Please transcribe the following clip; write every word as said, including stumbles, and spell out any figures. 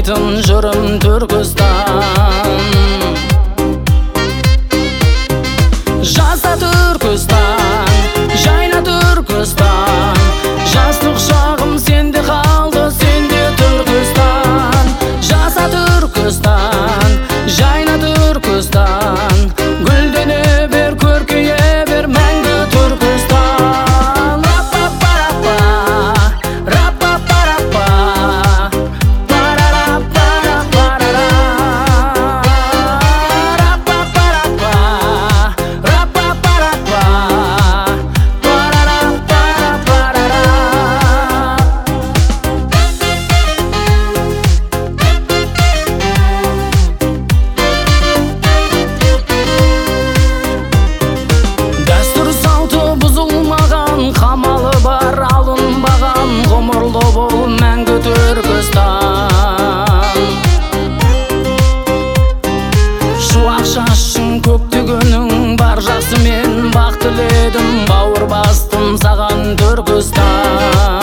болмайтын жырым Түркістан. Жаса Түркістан, жайна Түркістан, жастық шағым сенде қалды, сенде Түркістан. Жаса Түркістан, жайна Түркістан, гүлдене бер, көркейе бер, мәңгі Түркістан. Рапа-парапа, рапа-парапа, парара-пара-парара. Рапа-парапа, рапа-парапа, парара-пара-парара. Дәстүр салты бұзылмаған, қамалы бар алынбаған, ғұмырлы бол мәңгі Түркістан. Шуақ шашың көктегенің бар, жақсы мен бақ тіледім, бауыр бастым саған Түркістан.